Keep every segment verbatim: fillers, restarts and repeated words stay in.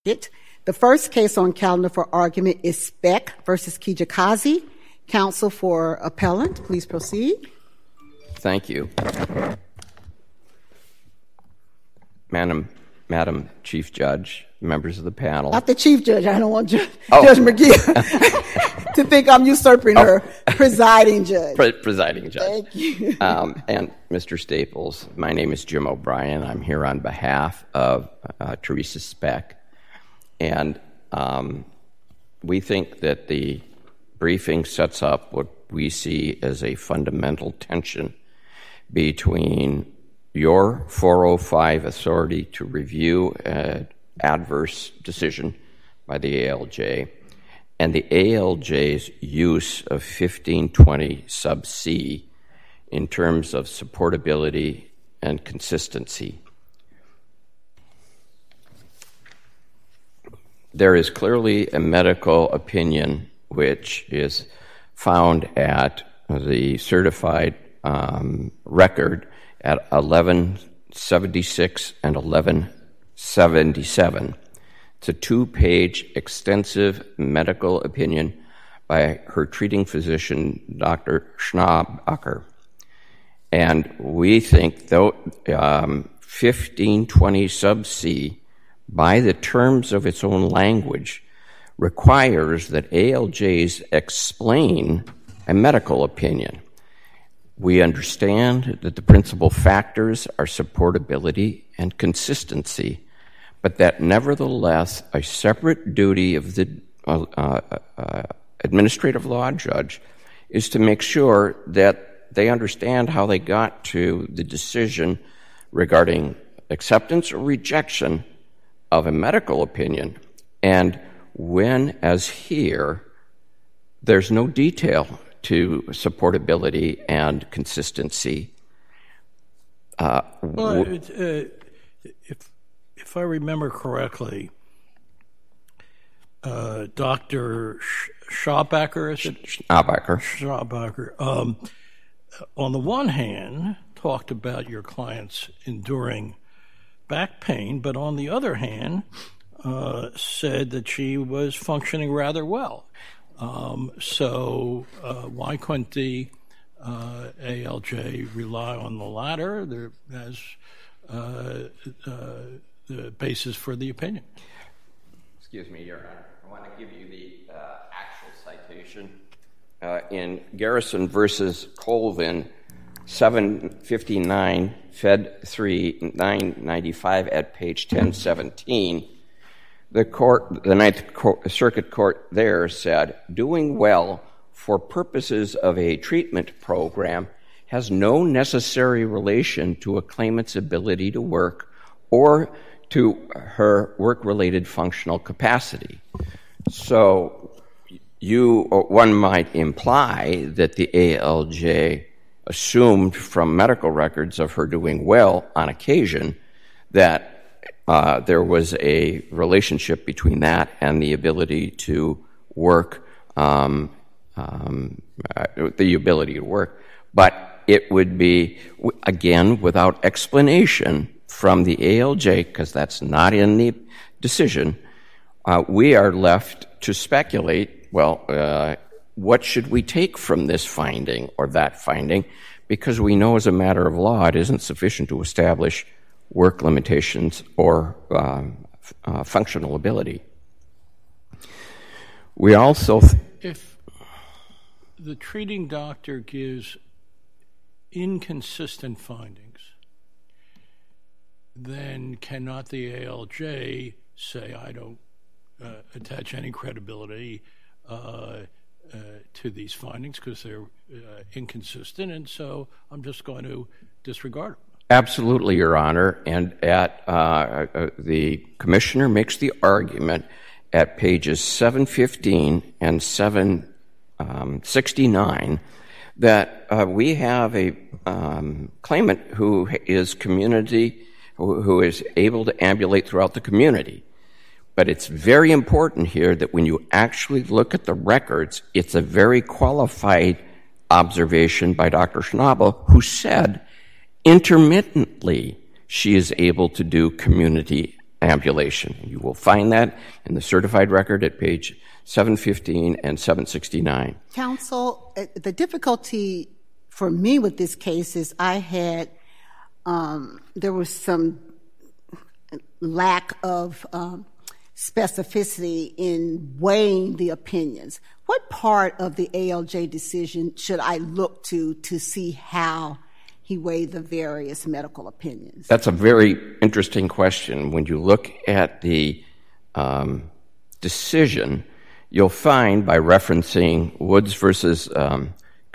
It. The first case on calendar for argument is Speck versus Kijakazi. Counsel for appellant, please proceed. Thank you. Madam, Madam Chief Judge, members of the panel. Not the Chief Judge. I don't want Judge, oh. Judge McGee to think I'm usurping oh. her. Presiding Judge. Pre- presiding Judge. Thank you. um, and Mister Staples, my name is Jim O'Brien. I'm here on behalf of uh, Teresa Speck. And um, we think that the briefing sets up what we see as a fundamental tension between your four oh five authority to review an adverse decision by the A L J and the A L J's use of fifteen twenty sub C in terms of supportability and consistency. There is clearly a medical opinion which is found at the certified um, record at eleven seventy-six and eleven seventy-seven. It's a two-page extensive medical opinion by her treating physician, Doctor Schnabacher. And we think though um, fifteen twenty sub C, by the terms of its own language, requires that A L Js explain a medical opinion. We understand that the principal factors are supportability and consistency, but that nevertheless a separate duty of the uh, uh, uh, administrative law judge is to make sure that they understand how they got to the decision regarding acceptance or rejection of a medical opinion. And when, as here, there's no detail to supportability and consistency. Uh, well, it, uh, if if I remember correctly, uh, Doctor Schnabacher, is it? Schnabacher. Schnabacher. Um, on the one hand, talked about your clients enduring back pain, but on the other hand, uh, said that she was functioning rather well. Um, so uh, why couldn't the uh, A L J rely on the latter there as uh, uh, the basis for the opinion? Excuse me, Your Honor. I want to give you the uh, actual citation. Uh, in Garrison versus Colvin, seven fifty-nine, Fed three, nine ninety-five at page ten seventeen, the court, the Ninth court, Circuit Court there said, doing well for purposes of a treatment program has no necessary relation to a claimant's ability to work or to her work-related functional capacity. So you, one might imply that the A L J assumed from medical records of her doing well on occasion that uh, there was a relationship between that and the ability to work, um, um, uh, the ability to work. But it would be, again, without explanation from the A L J, because that's not in the decision, uh, we are left to speculate, well, uh, what should we take from this finding or that finding? Because we know as a matter of law it isn't sufficient to establish work limitations or um, uh, functional ability. We also... Th- if the treating doctor gives inconsistent findings, then cannot the A L J say, I don't uh, attach any credibility uh, Uh, to these findings because they're uh, inconsistent, and so I'm just going to disregard them? Absolutely, Your Honor. And at uh, uh, the commissioner makes the argument at pages seven fifteen and seven sixty-nine that uh, we have a um, claimant who is community, who, who is able to ambulate throughout the community. But it's very important here that when you actually look at the records, it's a very qualified observation by Doctor Schnabel, who said intermittently she is able to do community ambulation. You will find that in the certified record at page seven fifteen and seven sixty-nine. Counsel, the difficulty for me with this case is I had, um, there was some lack of um, specificity in weighing the opinions. What part of the A L J decision should I look to to see how he weighed the various medical opinions? That's a very interesting question. When you look at the um, decision, you'll find by referencing Woods versus um,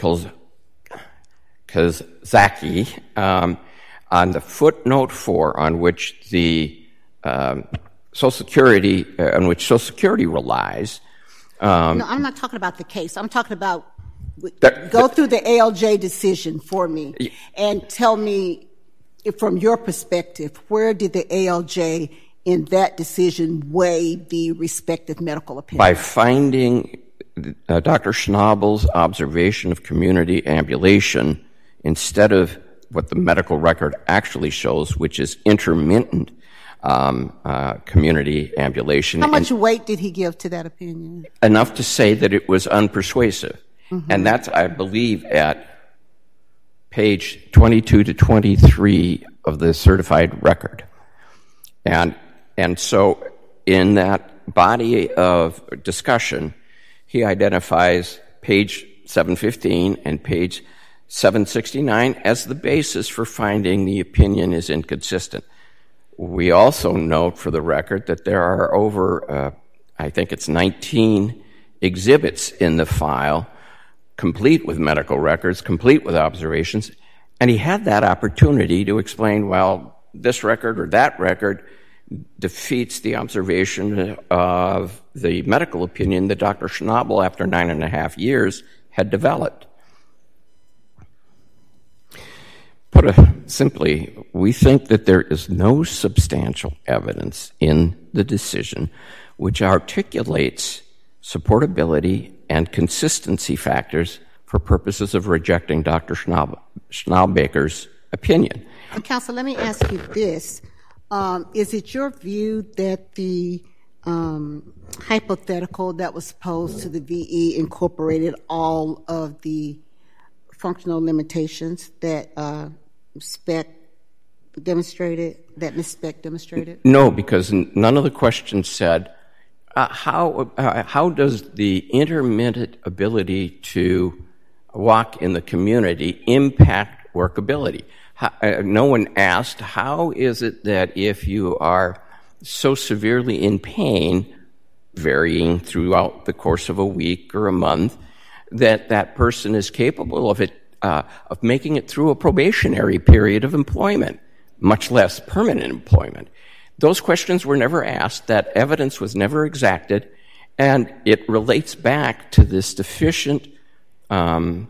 Kazaki um, on the footnote four, on which the um, Social Security, uh, on which Social Security relies. Um, no, I'm not talking about the case. I'm talking about that, go through the A L J decision for me and tell me, if, from your perspective, where did the A L J in that decision weigh the respective medical opinions? By finding uh, Doctor Schnabel's observation of community ambulation instead of what the medical record actually shows, which is intermittent um, uh, community ambulation. How much and weight did he give to that opinion? Enough to say that it was unpersuasive. Mm-hmm. And that's, I believe, at page twenty-two to twenty-three of the certified record. And and so in that body of discussion, he identifies page seven fifteen and page seven sixty-nine as the basis for finding the opinion is inconsistent. We also note for the record that there are over, uh, I think it's nineteen exhibits in the file, complete with medical records, complete with observations, and he had that opportunity to explain, well, this record or that record defeats the observation of the medical opinion that Doctor Schnabel, after nine and a half years, had developed. Put it simply, we think that there is no substantial evidence in the decision which articulates supportability and consistency factors for purposes of rejecting Doctor Schnabel's opinion. Uh, Counsel, let me ask you this. Um, is it your view that the um, hypothetical that was posed to the V E incorporated all of the functional limitations that uh, Speck demonstrated, that Miz Speck demonstrated? No, because none of the questions said, uh, how, uh, how does the intermittent ability to walk in the community impact workability? How, uh, no one asked, how is it that if you are so severely in pain, varying throughout the course of a week or a month, that that person is capable of it, uh, of making it through a probationary period of employment, much less permanent employment? Those questions were never asked, that evidence was never exacted, and it relates back to this deficient um,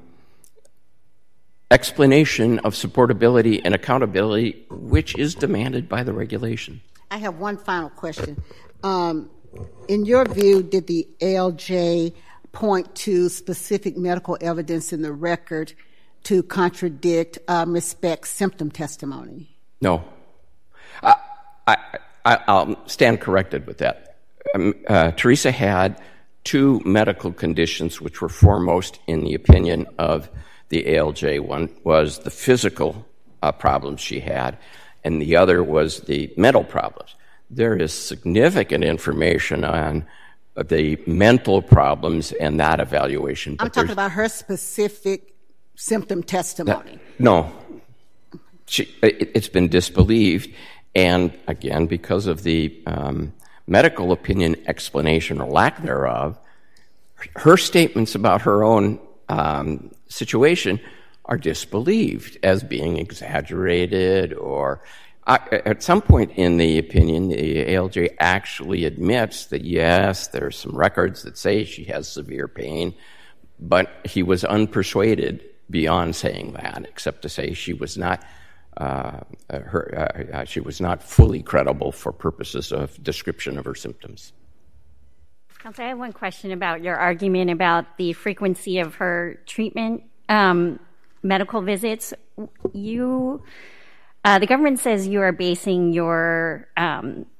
explanation of supportability and accountability, which is demanded by the regulation. I have one final question. Um, in your view, did the A L J point to specific medical evidence in the record to contradict uh, Miz Speck's symptom testimony? No. Uh, I, I, I'll stand corrected with that. Um, uh, Teresa had two medical conditions which were foremost in the opinion of the A L J. One was the physical uh, problems she had, and the other was the mental problems. There is significant information on the mental problems and that evaluation. I'm talking about her specific symptom testimony. That, no. She, it, it's been disbelieved, and again, because of the um, medical opinion explanation or lack thereof, her statements about her own um, situation are disbelieved as being exaggerated, or uh, at some point in the opinion, the A L J actually admits that, yes, there are some records that say she has severe pain, but he was unpersuaded beyond saying that, except to say she was not uh, her uh, she was not fully credible for purposes of description of her symptoms. Counsel, I have one question about your argument about the frequency of her treatment, um, medical visits. You, uh, the government says you are basing your um,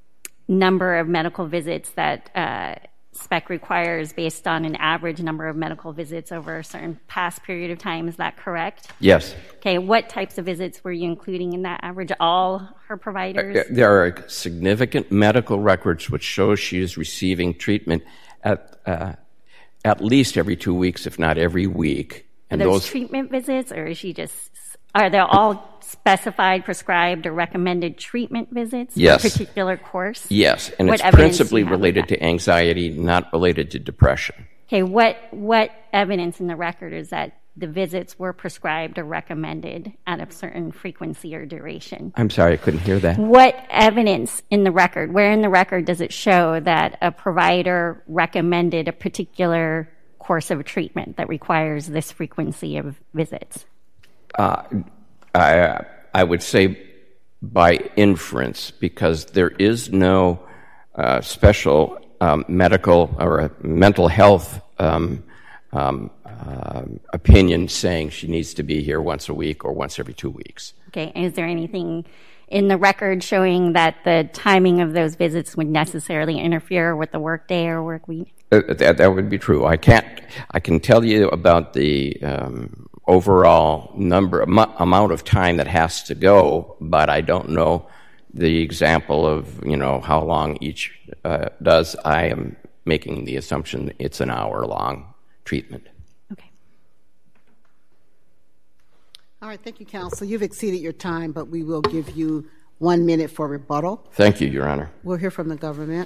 number of medical visits that uh, spec requires based on an average number of medical visits over a certain past period of time. Is that correct? Yes. Okay, what types of visits were you including in that average? All her providers? Uh, there are significant medical records which show she is receiving treatment at uh, at least every two weeks, if not every week. And are those, those treatment visits, or is she just, are they all specified, prescribed, or recommended treatment visits yes. for a particular course? Yes, and what it's principally related to anxiety, not related to depression. Okay, what what evidence in the record is that the visits were prescribed or recommended at a certain frequency or duration? I'm sorry, I couldn't hear that. What evidence in the record, where in the record does it show that a provider recommended a particular course of treatment that requires this frequency of visits? Uh, I, I would say by inference, because there is no uh, special um, medical or mental health um, um, uh, opinion saying she needs to be here once a week or once every two weeks. Okay, and is there anything in the record showing that the timing of those visits would necessarily interfere with the workday or work week? Uh, that, that would be true. I can't. I can tell you about the um, overall number am- amount of time that has to go, but I don't know the example of you know how long each uh, does. I am making the assumption it's an hour long treatment. Okay. All right. Thank you, counsel. You've exceeded your time, but we will give you one minute for rebuttal. Thank you, Your Honor. We'll hear from the government.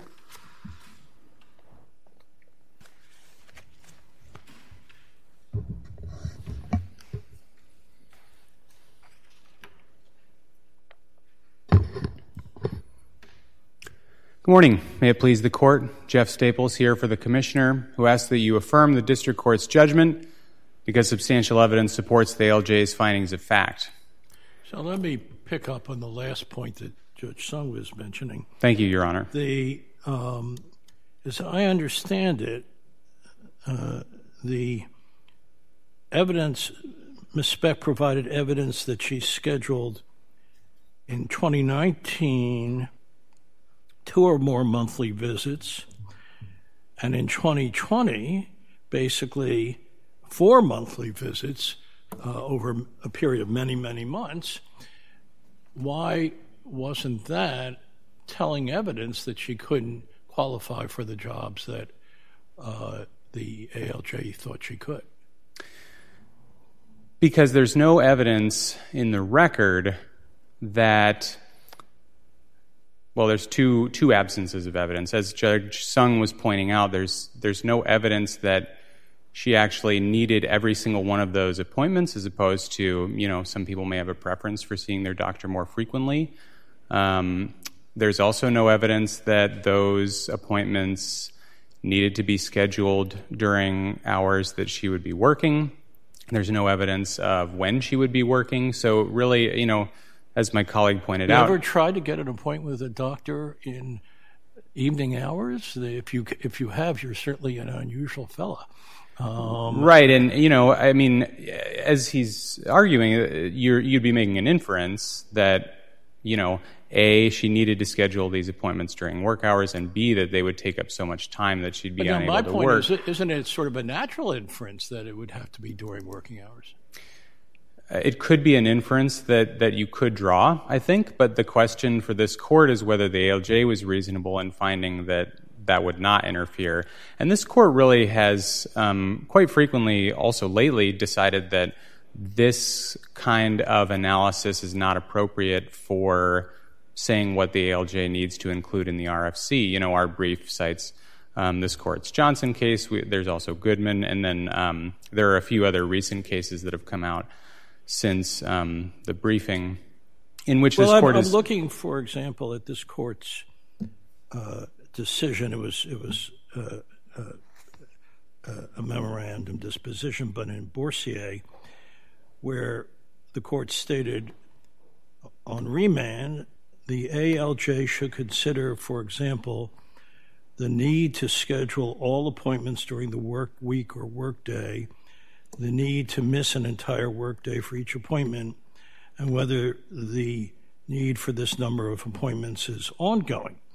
Good morning. May it please the Court. Jeff Staples here for the Commissioner, who asks that you affirm the District Court's judgment because substantial evidence supports the A L J's findings of fact. So let me pick up on the last point that Judge Sung was mentioning. Thank you, Your Honor. The, um, as I understand it, uh, the evidence, Miz Speck provided evidence that she scheduled in twenty nineteen two or more monthly visits, and in twenty twenty, basically four monthly visits uh, over a period of many, many months. Why wasn't that telling evidence that she couldn't qualify for the jobs that uh, the A L J thought she could? Because there's no evidence in the record that Well, there's two two absences of evidence. As Judge Sung was pointing out, there's there's no evidence that she actually needed every single one of those appointments, as opposed to, you know, some people may have a preference for seeing their doctor more frequently. Um, there's also no evidence that those appointments needed to be scheduled during hours that she would be working. There's no evidence of when she would be working. So really, you know, as my colleague pointed you out. You ever tried to get an appointment with a doctor in evening hours? If you if you have, you're certainly an unusual fella. Um, right, and, you know, I mean, as he's arguing, you're, you'd be making an inference that, you know, A, she needed to schedule these appointments during work hours, and B, that they would take up so much time that she'd be but unable my to point work. Is, isn't it sort of a natural inference that it would have to be during working hours? It could be an inference that, that you could draw, I think, but the question for this court is whether the A L J was reasonable in finding that that would not interfere. And this court really has um, quite frequently, also lately, decided that this kind of analysis is not appropriate for saying what the A L J needs to include in the R F C. You know, our brief cites um, this court's Johnson case. We, there's also Goodman, and then um, there are a few other recent cases that have come out since um, the briefing, in which well, this court I'm, is... I'm looking, for example, at this court's uh, decision. It was it was uh, uh, a memorandum disposition, but in Boursier, where the court stated on remand, the A L J should consider, for example, the need to schedule all appointments during the work week or work day, the need to miss an entire workday for each appointment, and whether the need for this number of appointments is ongoing.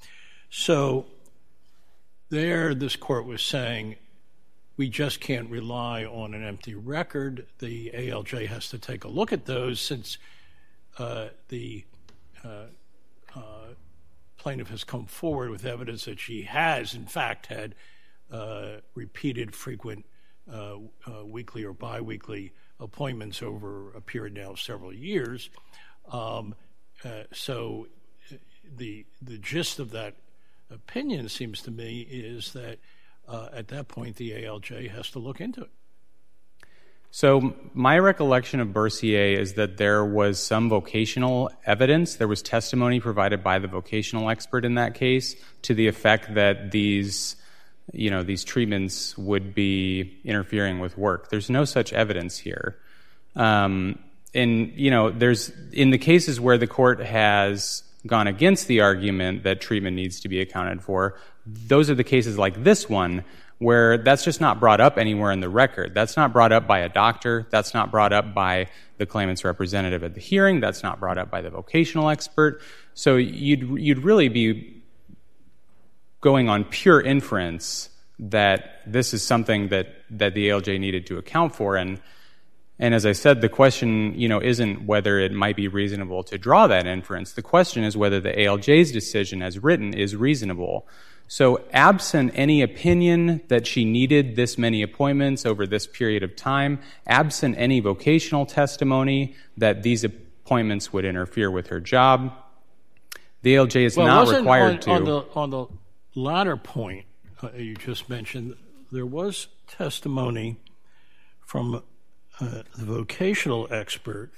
So there, this court was saying, we just can't rely on an empty record. The A L J has to take a look at those since uh, the uh, uh, plaintiff has come forward with evidence that she has, in fact, had uh, repeated, frequent uh, uh, weekly or biweekly appointments over a period now of several years. Um, uh, so the the gist of that opinion seems to me is that uh, at that point the A L J has to look into it. So my recollection of Bercier is that there was some vocational evidence. There was testimony provided by the vocational expert in that case to the effect that these, you know, these treatments would be interfering with work. There's no such evidence here. Um, and, you know, there's, in the cases where the court has gone against the argument that treatment needs to be accounted for, those are the cases like this one where that's just not brought up anywhere in the record. That's not brought up by a doctor. That's not brought up by the claimant's representative at the hearing. That's not brought up by the vocational expert. So you'd you'd really be going on pure inference that this is something that, that the A L J needed to account for. And and as I said, the question, you know, isn't whether it might be reasonable to draw that inference. The question is whether the A L J's decision as written is reasonable. So absent any opinion that she needed this many appointments over this period of time, absent any vocational testimony that these appointments would interfere with her job, the A L J is well, not wasn't required on, to. On the, on the latter point uh, you just mentioned, there was testimony from uh, the vocational expert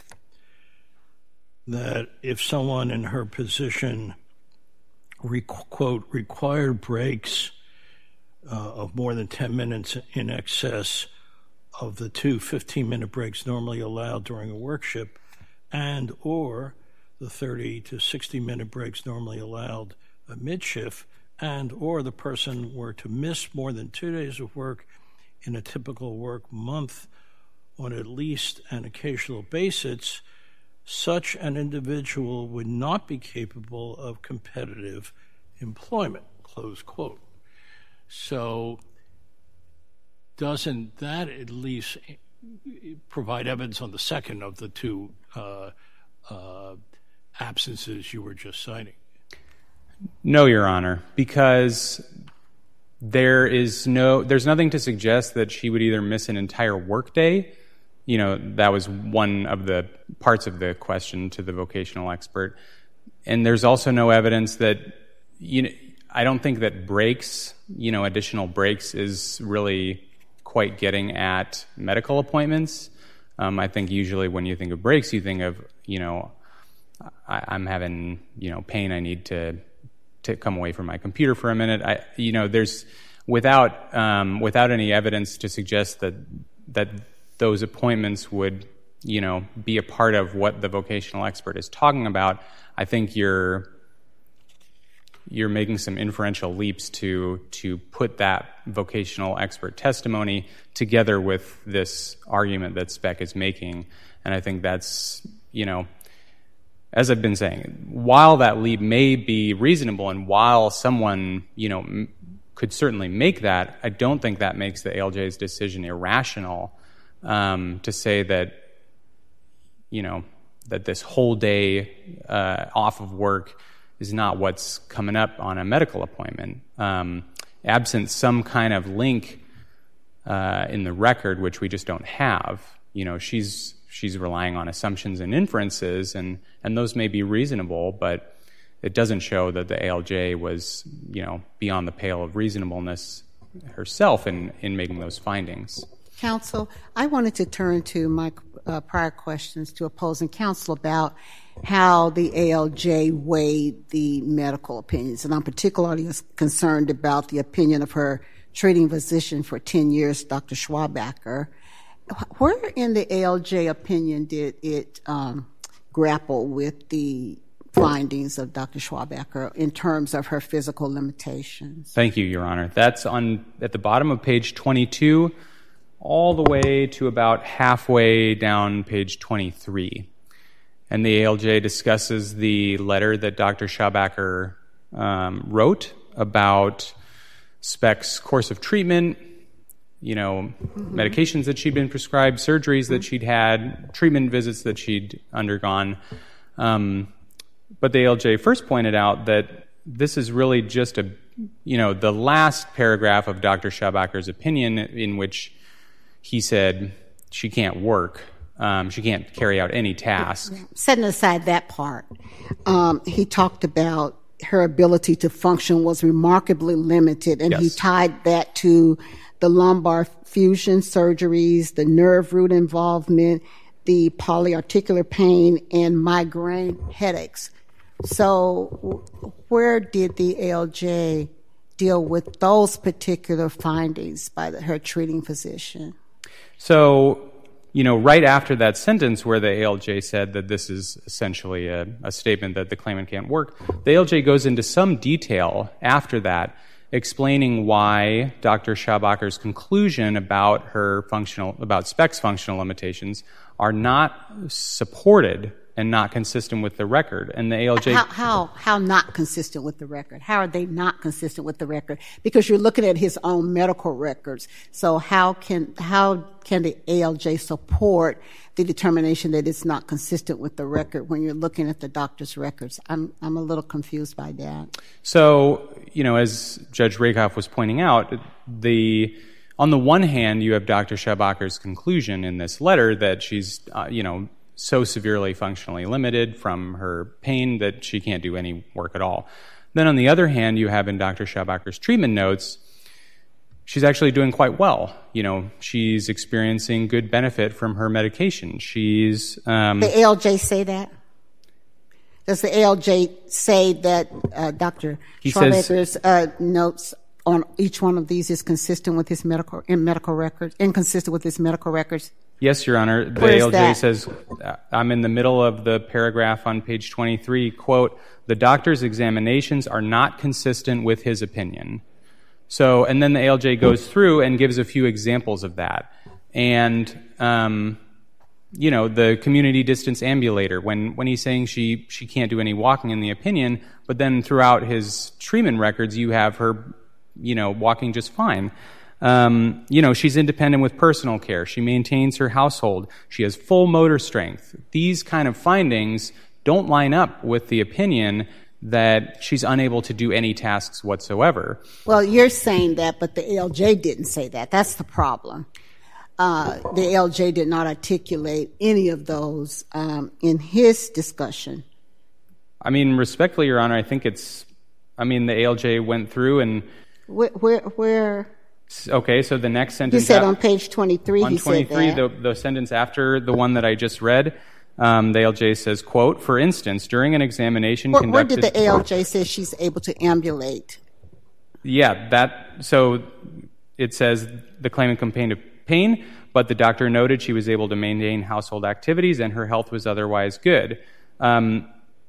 that if someone in her position Re- quote, required breaks uh, of more than ten minutes in excess of the two fifteen-minute breaks normally allowed during a work shift and or the thirty to sixty-minute breaks normally allowed at mid-shift and or the person were to miss more than two days of work in a typical work month on at least an occasional basis, such an individual would not be capable of competitive employment, close quote. So doesn't that at least provide evidence on the second of the two uh, uh, absences you were just citing? No, Your Honor, because there is no, there's nothing to suggest that she would either miss an entire workday. You know, that was one of the parts of the question to the vocational expert. And there's also no evidence that, you know, I don't think that breaks, you know, additional breaks is really quite getting at medical appointments. Um, I think usually when you think of breaks, you think of, you know, I, I'm having, you know, pain, I need to to come away from my computer for a minute. I, you know, there's, without um, without any evidence to suggest that that those appointments would, you know, be a part of what the vocational expert is talking about, I think you're you're making some inferential leaps to to put that vocational expert testimony together with this argument that Speck is making. And I think that's, you know, as I've been saying, while that leap may be reasonable and while someone, you know, m- could certainly make that, I don't think that makes the A L J's decision irrational. Um, to say that, you know, that this whole day uh, off of work is not what's coming up on a medical appointment. Um, absent some kind of link uh, in the record, which we just don't have, you know, she's she's relying on assumptions and inferences, and, and those may be reasonable, but it doesn't show that the A L J was, you know, beyond the pale of reasonableness herself in, in making those findings. Counsel, I wanted to turn to my uh, prior questions to opposing counsel about how the A L J weighed the medical opinions, and I'm particularly concerned about the opinion of her treating physician for ten years, Doctor Schwabacker. Where in the A L J opinion did it um, grapple with the findings of Doctor Schwabacker in terms of her physical limitations? Thank you, Your Honor. That's on at the bottom of page twenty-two. All the way to about halfway down page twenty-three. And the A L J discusses the letter that Doctor Schwabacker um, wrote about Speck's course of treatment, you know, mm-hmm. medications that she'd been prescribed, surgeries mm-hmm. that she'd had, treatment visits that she'd undergone. Um, but the A L J first pointed out that this is really just a, you know, the last paragraph of Doctor Schabacher's opinion in which he said she can't work. Um, she can't carry out any task. Setting aside that part, um, he talked about her ability to function was remarkably limited, and yes. he tied that to the lumbar fusion surgeries, the nerve root involvement, the polyarticular pain, and migraine headaches. So where did the A L J deal with those particular findings by the, her treating physician? So, you know, right after that sentence where the A L J said that this is essentially a, a statement that the claimant can't work, the A L J goes into some detail after that, explaining why Doctor Schabacher's conclusion about her functional, about Speck's functional limitations are not supported and not consistent with the record. And the A L J... How, how, how not consistent with the record? How are they not consistent with the record? Because you're looking at his own medical records. So how can, how can the A L J support the determination that it's not consistent with the record when you're looking at the doctor's records? I'm, I'm a little confused by that. So, you know, as Judge Rakoff was pointing out, the... On the one hand, you have Doctor Schabacher's conclusion in this letter that she's, uh, you know, so severely functionally limited from her pain that she can't do any work at all. Then on the other hand, you have in Doctor Schabacher's treatment notes, she's actually doing quite well. You know, she's experiencing good benefit from her medication. She's... Um, the A L J say that? Does the A L J say that uh, Doctor Schabacher's uh, notes on each one of these is consistent with his medical in medical records, inconsistent with his medical records? Yes, Your Honor. The Where A L J that? says, I'm in the middle of the paragraph on page twenty-three, quote, the doctor's examinations are not consistent with his opinion. So, and then the A L J goes through and gives a few examples of that. And, um, you know, the community distance ambulator, when, when he's saying she, she can't do any walking in the opinion, but then throughout his treatment records, you have her, you know, walking just fine. Um, you know, she's independent with personal care. She maintains her household. She has full motor strength. These kind of findings don't line up with the opinion that she's unable to do any tasks whatsoever. Well, you're saying that, but the A L J didn't say that. That's the problem. Uh, the A L J did not articulate any of those um, in his discussion. I mean, respectfully, Your Honor, I think it's, I mean, the A L J went through and... Where... where, where Okay, so the next sentence... You said on page twenty-three, on he twenty-three, said that. The, the sentence after the one that I just read, um, the A L J says, quote, for instance, during an examination Where, conducted... where did the A L J say she's able to ambulate? Yeah, that... So it says the claimant complained of pain, but the doctor noted she was able to maintain household activities and her health was otherwise good. Um,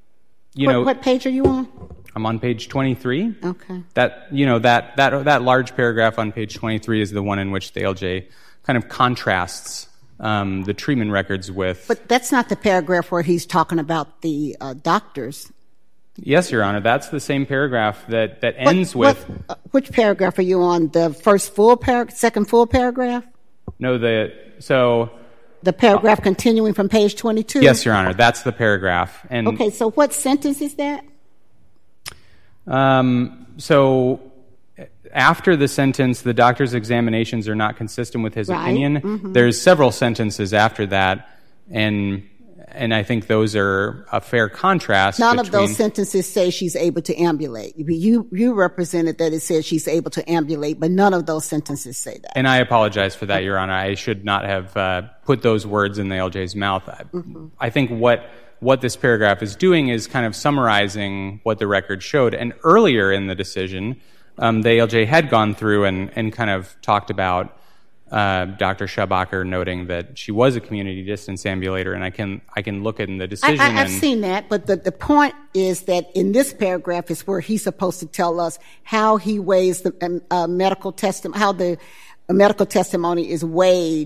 you what, know, what page are you on? I'm on page twenty-three. Okay. That, you know, that, that, that large paragraph on page twenty-three is the one in which the A L J kind of contrasts um, the treatment records with... But that's not the paragraph where he's talking about the uh, doctors. Yes, Your Honor. That's the same paragraph that, that ends what, with... What, uh, which paragraph are you on? The first full paragraph, second full paragraph? No, the... So... The paragraph uh, continuing from page twenty-two? Yes, Your Honor. That's the paragraph. And okay, so what sentence is that? Um, so after the sentence, the doctor's examinations are not consistent with his right. opinion, mm-hmm. there's several sentences after that, and and I think those are a fair contrast. None between, of those sentences say she's able to ambulate. You you represented that it says she's able to ambulate, but none of those sentences say that. And I apologize for that, Your Honor. I should not have uh, put those words in the A L J's mouth. Mm-hmm. I think what... What this paragraph is doing is kind of summarizing what the record showed. And earlier in the decision, um, the A L J had gone through and, and kind of talked about uh, Doctor Schabacher noting that she was a community distance ambulator, and I can I can look at in the decision. I, I, I've and, seen that, but the, the point is that in this paragraph is where he's supposed to tell us how he weighs the um, uh, medical testimony, how the uh, medical testimony is weighed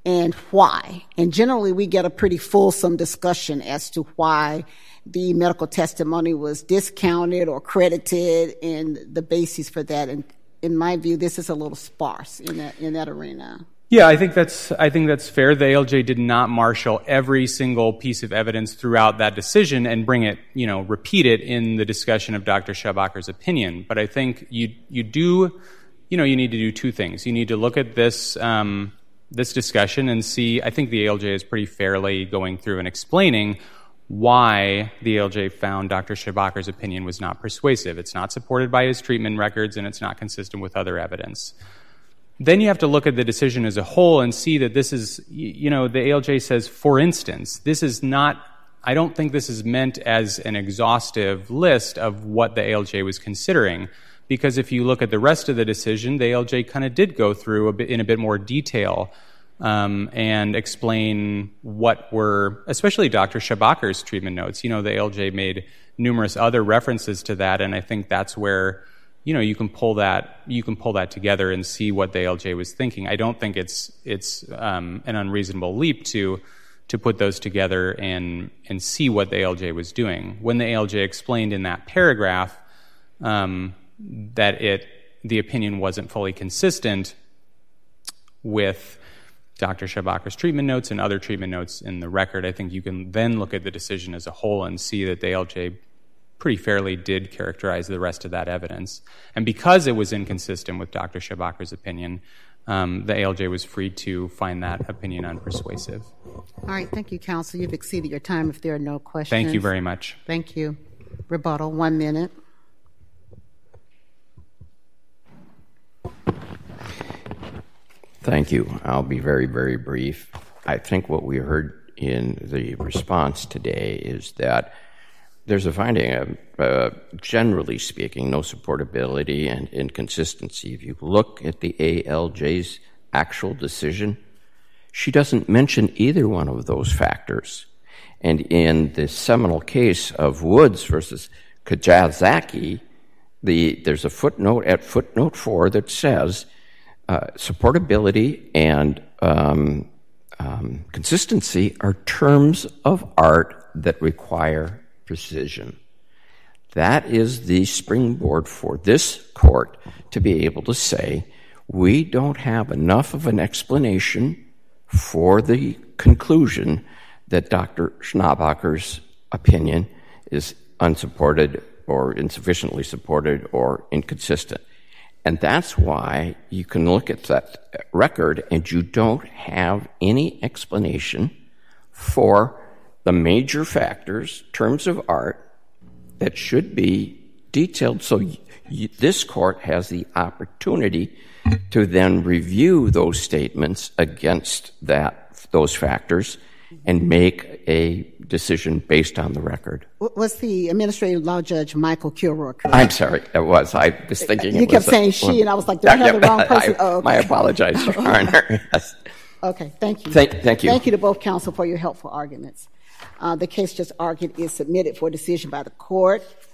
and why. And generally, we get a pretty fulsome discussion as to why the medical testimony was discounted or credited and the basis for that. And in my view, this is a little sparse in that, in that arena. Yeah, I think that's I think that's fair. The A L J did not marshal every single piece of evidence throughout that decision and bring it, you know, repeat it in the discussion of Doctor Schabacher's opinion. But I think you you do, you know, you need to do two things. You need to look at this um, this discussion and see. I think the A L J is pretty fairly going through and explaining why the A L J found Doctor Schabacher's opinion was not persuasive. It's not supported by his treatment records, and it's not consistent with other evidence. Then you have to look at the decision as a whole and see that this is, you know, the A L J says, for instance, this is not, I don't think this is meant as an exhaustive list of what the A L J was considering, because if you look at the rest of the decision, the A L J kind of did go through a bit, in a bit more detail um, and explain what were, especially Doctor Schabacher's treatment notes. You know, the A L J made numerous other references to that, and I think that's where, you know, you can pull that you can pull that together and see what the A L J was thinking. I don't think it's it's um, an unreasonable leap to to put those together and and see what the A L J was doing. When the A L J explained in that paragraph um, that it the opinion wasn't fully consistent with Doctor Schabacher's treatment notes and other treatment notes in the record, I think you can then look at the decision as a whole and see that the A L J pretty fairly did characterize the rest of that evidence. And because it was inconsistent with Doctor Schabacher's opinion, um, the A L J was free to find that opinion unpersuasive. All right. Thank you, counsel. You've exceeded your time if there are no questions. Thank you very much. Thank you. Rebuttal, one minute. Thank you. I'll be very, very brief. I think what we heard in the response today is that there's a finding of, uh, generally speaking, no supportability and inconsistency. If you look at the A L J's actual decision, she doesn't mention either one of those factors. And in the seminal case of Woods versus Kajazaki, the, there's a footnote at footnote four that says uh, supportability and um, um, consistency are terms of art that require precision. That is the springboard for this court to be able to say, we don't have enough of an explanation for the conclusion that Doctor Schabacher's opinion is unsupported or insufficiently supported or inconsistent. And that's why you can look at that record and you don't have any explanation for the major factors, terms of art, that should be detailed. So y- this court has the opportunity to then review those statements against that those factors and make a decision based on the record. Was the administrative law judge Michael Kilroy correct? I'm sorry, it was. I was thinking You it kept was saying a, she, well, and I was like, did I have yeah, the wrong I, person? I, oh, okay. I apologize, Your Honor. Yes. Okay, thank you. Thank, thank you. Thank you to both counsel for your helpful arguments. Uh, the case just argued is submitted for decision by the court.